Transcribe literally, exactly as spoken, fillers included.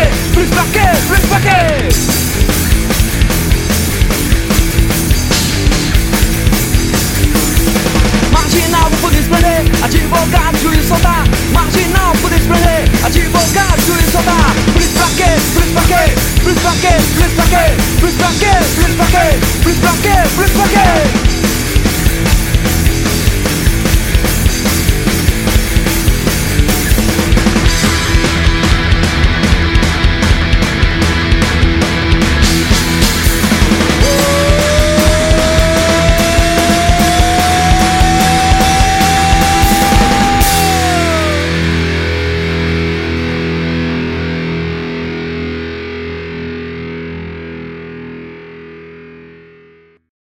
quê? Polícia pra quê? Polícia pra quê? Marginal, polícia prender, advogado, juiz soltar. Marginal, polícia prender, advogado, juiz soltar. Polícia pra quê? Polícia pra quê? Polícia pra quê? Polícia pra quê? Polícia pra quê? Polícia pra quê? Polícia pra quê? Polícia pra quê?